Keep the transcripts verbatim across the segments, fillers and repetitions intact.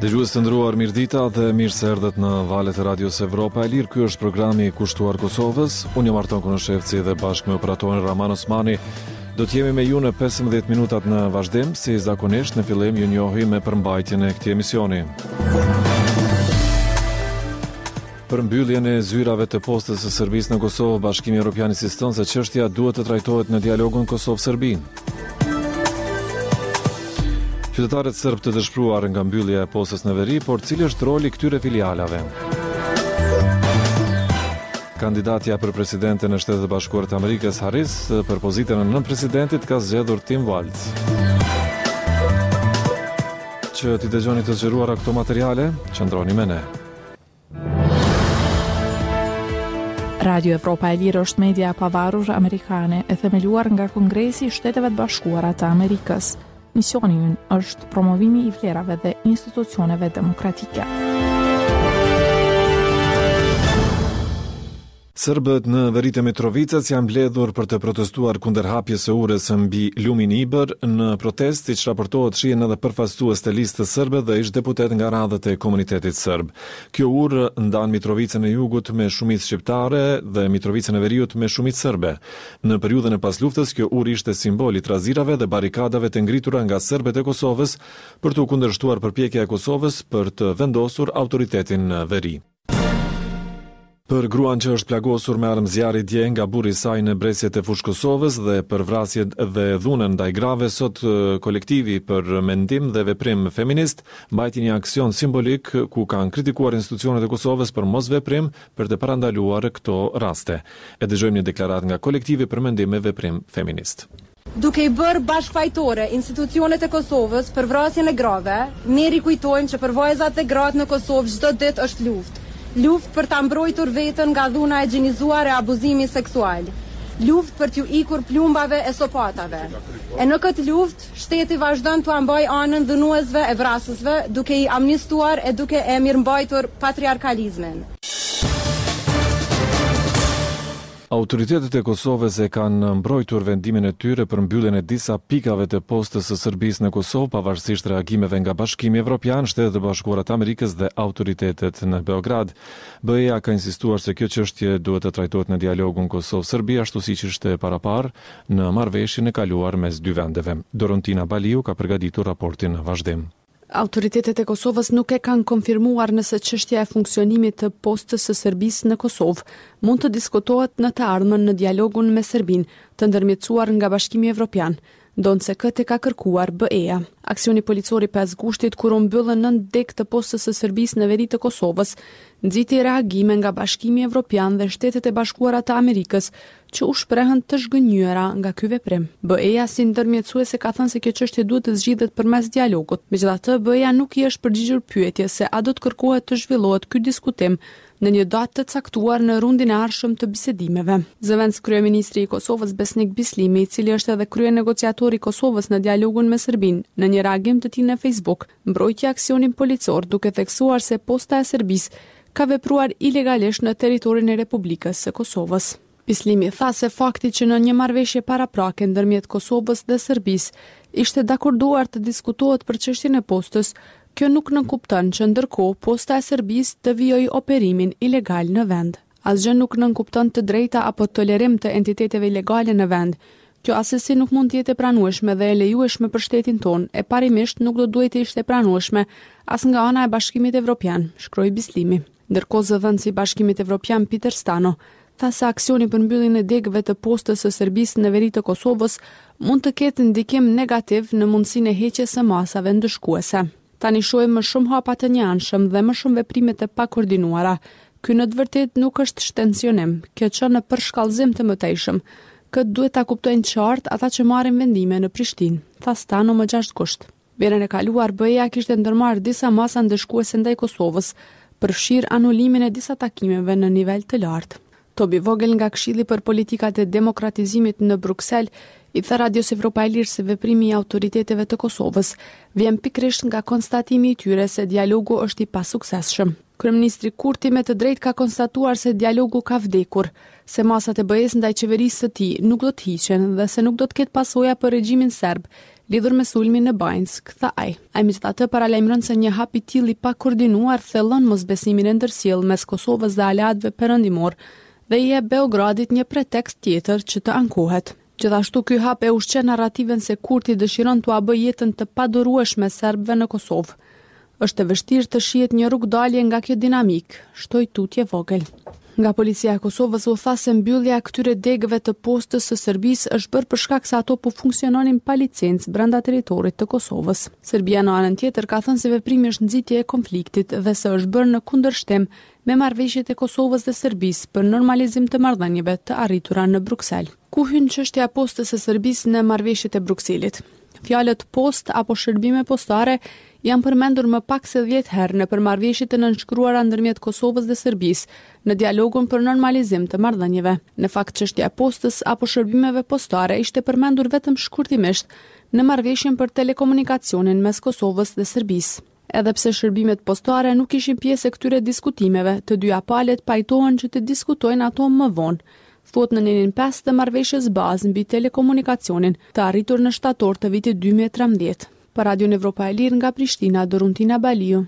Dëgjues të nderuar, mirëdita dhe mirë se erdhët në valët e Radios Evropa e Lirë. Ky është programi i kushtuar Kosovës. Unë jam Arton Konoshevci dhe bashkë me operatorin Raman Osmani do të jemi me ju në pesëmbëdhjetë minutat në vazhdim, si zakonisht në fillim ju njohi me përmbajtjen e këtij emisioni. Për mbylljen e zyrave të postës së Serbisë në Kosovë, Bashkimi Evropian insiston se çështja duhet të trajtohet në dialogun Kosovë-Serbi. Qytetarët serb të dëshpëruar nga mbyllja e postës në veri, por cili është roli këtyre filialave? Kandidatja për presidente në Shtetet e Bashkuara të Amerikës, Harris, për pozitën e nënpresidentit ka zgjedhur Tim Walz. Që t'i dëgjoni të zgjeruara këto materiale, qëndroni me ne. Radio Evropa e Lirë është media e pavarur amerikane e themeluar nga Kongresi i Shteteve të Bashkuara të Amerikës. Misioni ynë është promovimi i vlerave dhe institucioneve demokratike. Serbët në veritë e Mitrovicës janë mbledhur për të protestuar kundër hapjes së urës mbi lumin Ibër. Në protestë, siç raportohet, shihen edhe përfaqësues të listës serbe dhe ish deputet nga radhët e komunitetit serb. Kjo urë ndan Mitrovicën e Jugut me shumicë shqiptare dhe Mitrovicën e Veriut me shumicë serbe. Në periudhën e pasluftës, kjo urë ishte simbol i trazirave dhe barikadave të ngritura nga serbët e Kosovës për të kundërshtuar përpjekja e Kosovës për të vendosur autoritetin në veri. Për gruan që është plagosur me armë zjarri dje nga burri i saj në bresjet e fushë Kosovës dhe për vrasjet dhe dhunën ndaj grave, sot kolektivi për mendim dhe veprim feminist mbajti një aksion simbolik ku kanë kritikuar institucionet e Kosovës për mos veprim për të parandaluar këto raste. E dëgjojmë një deklaratë nga kolektivi për mendim dhe veprim feminist. Duke i bërë bashkëfajtore institucionet e Kosovës për vrasjen e grave, ne rikujtojmë që për vajzat e gratë në Kosovë çdo ditë është luftë. Luftë për ta mbrojtur veten nga dhuna e gjinizuar e abuzimit seksual. Luftë për t'ju ikur plumbave e sopatave. E në këtë luftë, shteti vazhdon t'u mbaj anën dënuesve e vrasësve, duke i amnistuar e duke e mirëmbajtur patriarkalizmin. Autoritetet e Kosovës e kanë mbrojtur vendimin e tyre për mbylljen e disa pikave të postës së Serbisë në Kosovë, pavarësisht reagimeve nga Bashkimi Evropian, Shtetet e Bashkuara të Amerikës dhe autoritetet në Beograd. B E A ka insistuar se kjo çështje duhet të trajtohet në dialogun Kosovë-Serbi, ashtu siç ishte paraparë në marrëveshjen e kaluar mes dy vendeve. Dorontina Baliu ka përgatitur raportin në vazhdim. Autoritetet e Kosovës nuk e kanë konfirmuar nëse çështja e funksionimit të postës së Serbisë në Kosovë mund të diskutohet në të ardhmen në dialogun me Serbinë, të ndërmjetësuar nga Bashkimi Evropian, ndonse këtë ka kërkuar B E A. Aksioni policor i pesë gushtit kur u mbyllën nënt dek të postës së Serbisë në veri të Kosovës, nxiti reagime nga Bashkimi Evropian dhe Shtetet e Bashkuara të Amerikës, që u shprehën të zhgënjyera nga ky veprim. B E A si ndërmjetësuese ka thënë se kjo çështje duhet të zgjidhet përmes dialogut. Megjithatë, B E A nuk i është përgjigjur pyetjes se a do të kërkohet të zhvillohet ky diskutim në një datë të caktuar në rundin e ardhshëm të bisedimeve. Zëvendës kryeministri i Kosovës Besnik Bislimi, i cili është edhe krye negociatori i Kosovës në dialogun me Serbinë, në një reagim të tij në Facebook, mbrojtja aksionin policor duke theksuar se posta e Serbisë ka vepruar ilegalisht në territorin e Republikës së Kosovës. Bislimi tha se fakti që në një marrëveshje paraprake ndërmjet Kosovës dhe Serbisë ishte dakorduar të diskutohet për çështjen e postës, kjo nuk nënkupton që ndërkohë posta e Serbisë të vijojë operimin ilegal në vend. Asgjë nuk nënkupton të drejta apo tolerim të entiteteve ilegale në vend. Kjo asesi nuk mund të jetë e pranueshme dhe e lejueshme për shtetin tonë, e parimisht nuk do duhet të ishte e pranueshme as nga ana e Bashkimit Evropian, shkroi Bislimi. Ndërkohë zëvendësi i Bashkimit Evropian Peter Stano tha se aksioni për mbylljen e degëve të postës së Serbisë në veri të Kosovës mund të ketë ndikim negativ në mundësinë e heqjes së masave ndëshkuese. Tani shohim më shumë hapa të njanshëm dhe më shumë veprime të pakoordinuara. Ky në të vërtetë nuk është shtensionim, kjo çon në përshkallëzim të mëtejshëm. Këtë duhet ta kuptojnë qartë ata që marrin vendime në Prishtinë, tha Stano më gjashtë gusht. Verën e kaluar B E A kishte ndërmarrë disa masa ndëshkuese ndaj Kosovës, përfshir anulimin e disa takimeve në nivel të lartë. Tobi Vogel nga Këshilli për Politikat e Demokratizimit në Bruksel i tha Radios Evropa e Lirë se veprimi i autoriteteve të Kosovës vjen pikërisht nga konstatimi i tyre se dialogu është i pasuksesshëm. Kryeministri Kurti me të drejtë ka konstatuar se dialogu ka vdekur, se masat e B E-s ndaj qeverisë së tij nuk do të hiqen dhe se nuk do të ketë pasoja për regjimin serb, lidhur me sulmin në Bajnsk, tha ai. Ai megjithatë paralajmëron se një hap i tillë i pakoordinuar thellon mosbesimin e ndërsjellë mes Kosovës dhe aleatëve perëndimor dhe i jep Beogradit një pretekst tjetër që të ankohet. Gjithashtu ky hap e ushqen narrativen se Kurti dëshiron t'ua bëjë jetën të padurueshme serbëve në Kosovë. Është e vështirë të shihet një rrugdalje nga kjo dinamik, shtoi tutje vogël. Nga policia e Kosovës u tha se mbyllja e këtyre degëve të postës së Serbisë është bërë për shkak se ato po funksiononin pa licencë brenda territorit të Kosovës. Serbia në anën tjetër ka thënë se veprimi është nxitje e konfliktit dhe se është bërë në kundërshtim me marrëveshjet e Kosovës dhe Serbisë për normalizim të marrëdhënieve të arritura në Bruksel. Ku hyn çështja e postës së Serbisë në marrëveshjet e Brukselit? Fjalët post apo shërbime postare janë përmendur më pak se dhjetë herë në përmarrëveshjet e nënshkruara ndërmjet Kosovës dhe Serbisë në dialogun për normalizim të marrëdhënieve. Në fakt, çështja e postës apo shërbimeve postare ishte përmendur vetëm shkurtimisht në marrëveshjen për telekomunikacionin mes Kosovës dhe Serbisë. Edhe pse shërbimet postare nuk ishin pjesë e këtyre diskutimeve, të dyja palët pajtohen që të diskutojnë ato më vonë, thuhet në nenin pesë të marrëveshjes bazë mbi telekomunikacionin, të arritur në shtator të vitit dy mijë e trembëdhjetë. Për Radion Evropa e Lirë nga Prishtina, Doruntina Baliu.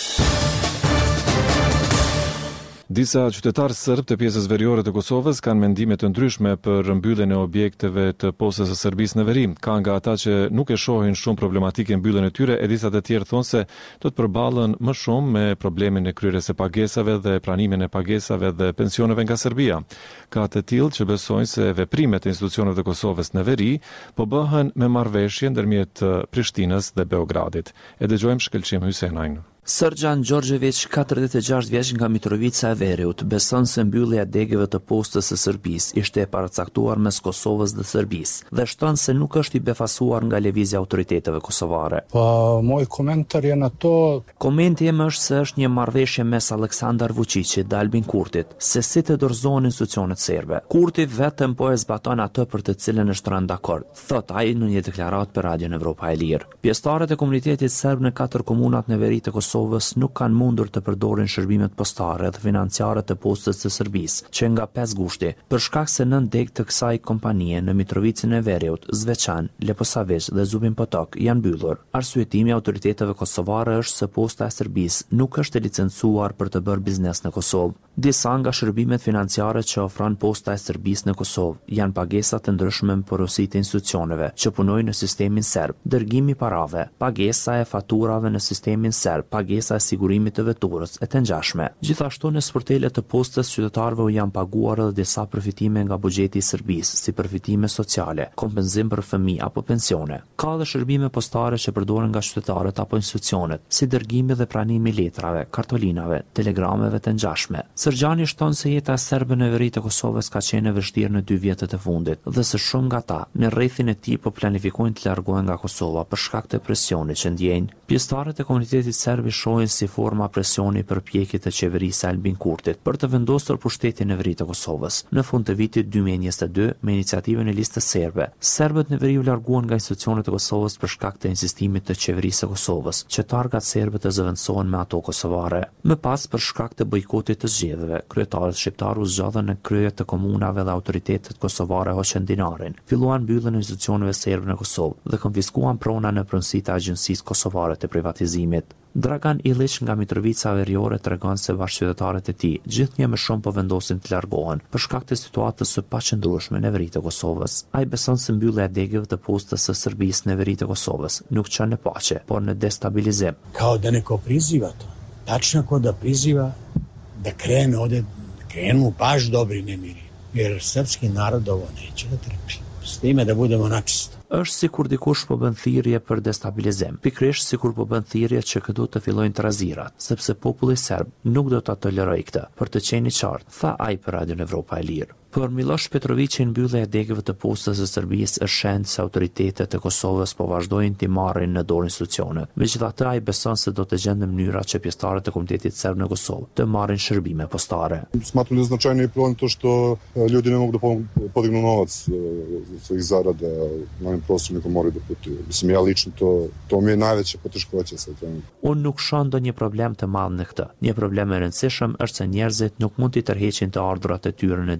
Disa qytetarë serb të pjesës veriore të Kosovës kanë mendime të ndryshme për mbylljen e objekteve të postës së Serbisë në veri. Ka nga ata që nuk e shohin shumë problematike mbylljen e tyre, e disa të tjerë thonë se do të përballen më shumë me problemin e kryerjes së pagesave dhe pranimin e pagesave dhe pensioneve nga Serbia. Ka të tillë që besojnë se veprimet e institucioneve të Kosovës në veri po bëhen me marrëveshje ndërmjet Prishtinës dhe Beogradit. E dëgjojmë Shkëlqim Hysenajn. Sërgjan Gjorgjevic, katërdhjetë e gjashtë vjeç nga Mitrovica e Veriut, beson se mbyllja e degëve të postës së Serbisë ishte e paracaktuar mes Kosovës dhe Serbisë dhe shton se nuk është i befasuar nga lëvizja e autoriteteve kosovare. Po, moj komentar je na to. Komenti im është se është një marrëveshje mes Aleksandar Vučićit dhe Albin Kurtit, se si të dorëzohen institucionet serbe. Kurti vetëm po e zbaton atë për të cilën është rënë dakord, thot ai në një deklaratë për Radion Evropa e Lirë. Pjesëtarët e komunitetit serb në katër komunat në veri të Kosovës nuk kanë mundur të përdorin shërbimet postare dhe financiare të postës së Serbisë, që nga pesë gushti, për shkak se nën degë të kësaj kompanie në Mitrovicën e Veriut, Zveçan, Leposavić dhe Zubin Potok janë mbyllur. Arsyetimi i autoriteteve kosovare është se posta e Serbisë nuk është e licencuar për të bërë biznes në Kosovë. Disa nga shërbimet financiare që ofron posta e Serbisë në Kosovë janë pagesa të ndryshme me porositë e institucioneve që punojnë në sistemin serb, dërgimi parave, pagesa e faturave në sistemin serb, pagesa e sigurimit të veturës e të ngjashme. Gjithashtu në sportelet të postës qytetarëve u janë paguar edhe disa përfitime nga buxheti i Serbisë, si përfitime sociale, kompenzim për fëmijë apo pensione. Ka edhe shërbime postare që përdoren nga qytetarët apo institucionet, si dërgimi dhe pranimi i letrave, kartolinave, telegrameve të ngjashme. Sërgjani shton se jeta e serbëve në veri të Kosovës ka qenë e vështirë në dy vjetët e fundit dhe se shumë nga ata në rrethin e tij po planifikojnë të largohen nga Kosova për shkak të presionit që ndjejnë. Pjesëtarët e komunitetit serb shohin si forma presioni për pjekjet e qeverisë Albin Kurtit për të vendosur pushtetin në veri të Kosovës. Në fund të vitit dy mijë e njëzet e dy, me iniciativën e listës serbe, serbët në veri u larguan nga institucionet e Kosovës për shkak të insistimit të qeverisë së Kosovës, që targat serbë të zëvendësohen me ato kosovare. Më pas, për shkak të bojkotit të zgjedhjeve, kryetarët shqiptar u zgjodhen në krye të komunave dhe autoritetet kosovare hoqën dinarin, filluan mbylljen e institucioneve serbe në Kosovë dhe konfiskuan prona në pronësi të agjencisë kosovare të privatizimit. Dragan Ilić nga Mitrovica Veriore tregon se bashkëqytetarët e tij gjithnjë më shumë po vendosin të largohen për shkak të situatës së paqëndrueshme në veri të Kosovës. Ai beson se mbyllja e degëve të postës së Serbisë në veri të Kosovës nuk çon në paqe, por në destabilizim. Kao da neko priziva to. Tačno ko da priziva da krene ovde, krenu baš dobri nemiri, jer srpski narod ovo neće da trpi. S time da budemo načisto. Është sikur dikush po bën thirrje për destabilizim, pikërisht sikur po bën thirrje që këtu të fillojnë trazirat, sepse populli serb nuk do ta tolerojë këtë, për të qenë i qartë, tha ai për Radion Evropa e Lirë. Për Miloš Petrovićin mbyllja e degëve të postës së Serbisë është shenjë se autoritetet e Kosovës po vazhdojnë t'i marrin në dorë institucionet. Megjithatë, ai beson se do të gjenden mënyra që pjesëtarët e komunitetit serb në Kosovë të marrin shërbime postare. Smatram da je značajno i problem to što ljudi ne mogu da podignu novac svojih zarada na ovim prostorima koji moraju da putuju. Mislim, ja lično to, to mi je najveća poteškoća sa tim. Unë nuk shoh ndonjë problem të madh në këtë. Një problem i rëndësishëm është se njerëzit nuk mund t'i tërheqin të ardhurat e tyre në dinar.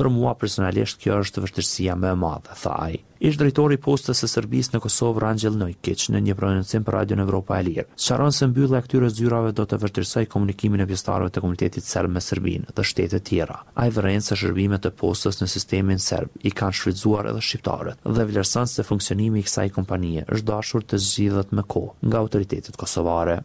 Për mua personalisht kjo është vështirësia më e madhe, tha ai. Ish drejtori i postës së Serbisë në Kosovë Rangjel Nojkic në një prononcim për Radion Evropa e Lirë sqaron se mbyllja e këtyre zyrave do të vështirësojë komunikimin e pjesëtarëve të komunitetit serb me Serbinë dhe shtete tjera. Ai vëren se shërbimet e postës në sistemin serb i kanë shfrytzuar edhe shqiptarët dhe vlerëson se funksionimi i kësaj kompanie është dashur të zgjidhet me kohë nga autoritetet kosovare.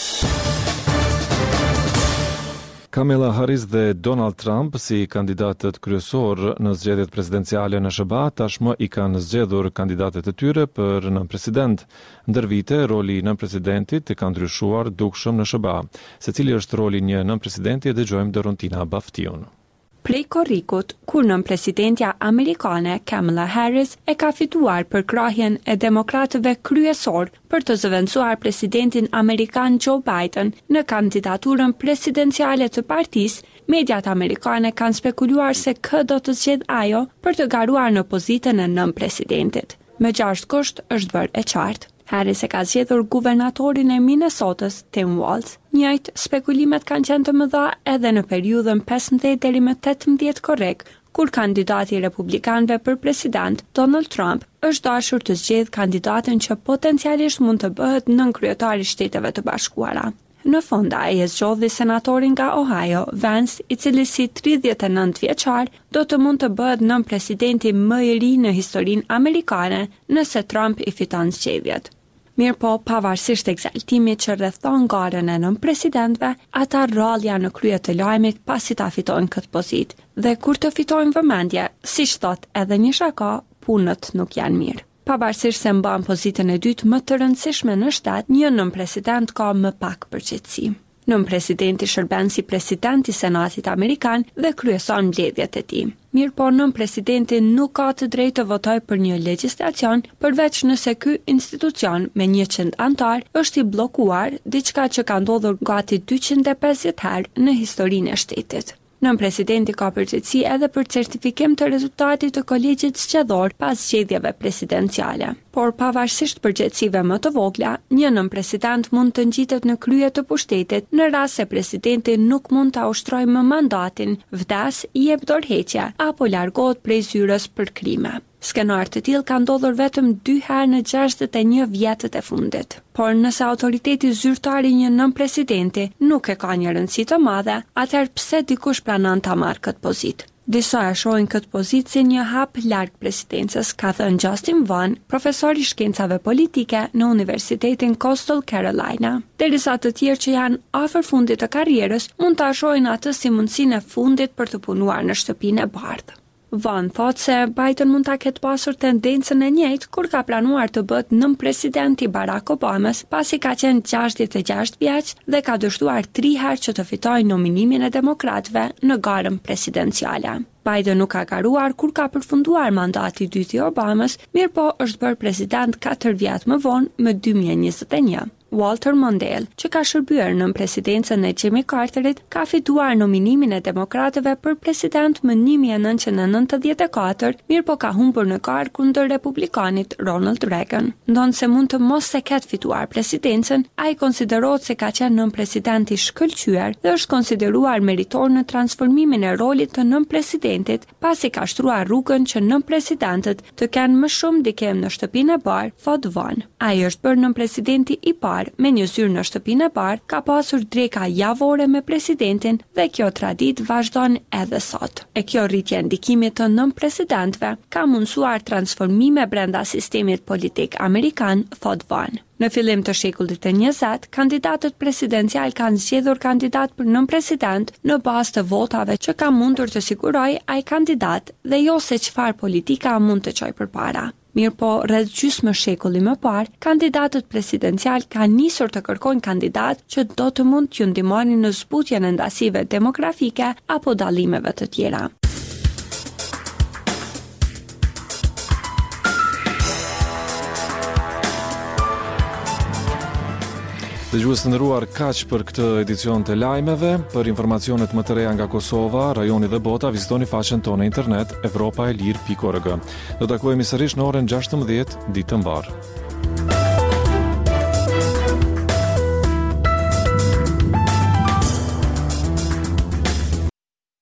Kamala Harris dhe Donald Trump si kandidatët kryesor në zgjedhjet presidenciale në SHBA tashmë i kanë zgjedhur kandidatët e tyre për nënpresident. Ndër vite, roli i nënpresidentit ka ndryshuar dukshëm në SHBA. Se cili është roli një nënpresidenti e dëgjojmë Dorontina Baftion. Prej korrikut, kur nënpresidentja amerikane Kamala Harris e ka fituar përkrahjen e demokratëve kryesor për të zëvendësuar presidentin amerikan Joe Biden në kandidaturën presidenciale të partisë, mediat amerikane kanë spekuluar se kë do të zgjedh ajo për të garuar në pozitën e nënpresidentit. Me gjashtë kusht është bërë e qartë. Harris e ka zgjedhur guvernatorin e Minnesotës, Tim Walz. Njëjtë spekulimet kanë qenë të mëdha edhe në periudhën pesëmbëdhjetë deri më tetëmbëdhjetë korrik, kur kandidati republikanëve për president, Donald Trump, është dashur të zgjedhë kandidatin që potencialisht mund të bëhet nënkryetari i Shteteve të Bashkuara. Në fund ai e zgjodhi senatorin nga Ohio, Vance, i cili si tridhjetë e nëntë vjeçar do të mund të bëhet nënpresidenti më i ri në historinë amerikane nëse Trump i fiton zgjedhjet. Mirë po, pavarësisht ekzaltimit që rrethon garën e nënpresidentëve, ata rrallja në krye të lajmit pasi ta fitojnë këtë pozitë. Dhe kur të fitojnë vëmendje, siç thot edhe një shaka, punët nuk janë mirë. Pavarësisht se mban pozitën e dytë më të rëndësishme në shtat, një nënpresident ka më pak përgjegjësi. Nënpresidenti shërben si president i Senatit Amerikan dhe kryeson mbledhjet e tij. Mirë po, nënpresidenti nuk ka të drejtë të votojë për një legjislacion përveç nëse ky institucion me njëqind antar është i bllokuar, diçka që ka ndodhur gati dyqind e pesëdhjetë herë në historinë e shtetit. Nënpresidenti ka përgjegjësi edhe për certifikim të rezultatit të kolegjit zgjedhor pas zgjedhjeve presidenciale. Por pavarësisht përgjegjësive më të vogla, një nënpresident mund të ngjitet në krye të pushtetit në rast se presidenti nuk mund ta ushtrojë më mandatin, vdes, i jep dorëheqje apo largohet prej zyrës për krime. Skenar të tillë ka ndodhur vetëm dy herë në gjashtëdhjetë e një vjetët e fundit. Por nëse autoriteti zyrtar i një nënpresidenti nuk e ka një rëndësi të madhe, atëherë pse dikush pranon ta marrë këtë pozitë? Disa e shohin këtë pozitë si një hap larg presidencës, ka thënë Justin Vaughn, profesor i shkencave politike në Universitetin Coastal Carolina. Derisa të tjerë që janë afër fundit të karrierës mund ta shohin atë si mundësinë e fundit për të punuar në shtëpinë e bardhë. Van thot se Biden mund ta ketë pasur tendencën e njëjtë kur ka planuar të bëhet nënpresident i Barack Obamas, pasi ka qenë gjashtëdhjetë e gjashtë vjeç dhe ka dështuar tri herë që të fitojë nominimin e demokratëve në garën presidenciale. Biden nuk ka garuar kur ka përfunduar mandati i dytë i Obamas, mirëpo është bërë president katër vjet më vonë më dy mijë e njëzet e një. Walter Mondale, që ka shërbyer në presidencën e Jimmy Carterit, ka fituar nominimin e demokratëve për president më një mijë e nëntëqind e nëntëdhjetë e katër, mirëpo ka humbur në garë kundër republikanit Ronald Reagan. Ndonse mund të mos se ketë fituar presidencën, ai konsiderohet se ka qenë nënpresident i shkëlqyer dhe është konsideruar meritor në transformimin e rolit të nënpresidentit, pasi ka shtruar rrugën që nënpresidentët të kenë më shumë dikem në shtëpinë e bardhë, thot Vaughn. Ai është bërë nënpresidenti i parë me një zyrë në shtëpinë e bardhë, ka pasur dreka javore me presidentin dhe kjo traditë vazhdon edhe sot. E kjo rritje ndikimit të nënpresidentëve ka mundsuar transformime brenda sistemit politik amerikan, thot Vaughn. Në fillim të shekullit të njëzet, kandidatët presidencial kanë zgjedhur kandidat për nënpresident në bazë të votave që ka mundur të sigurojë ai kandidat dhe jo se çfarë politika mund të çojë përpara. Mirë po, rreth gjysmë shekulli më parë, kandidatët presidencial kanë nisur të kërkojnë kandidat që do të mund t'ju ndihmonin në zbutjen e ndasive demografike apo dallimeve të tjera. Dëgjues të nderuar, kaq për këtë edicion të lajmeve. Për informacionet më të reja nga Kosova, rajoni dhe bota, vizitoni faqen tonë internet evropaelir pikë org. Do takohemi sërish në orën gjashtëmbëdhjetë ditë të mbarë.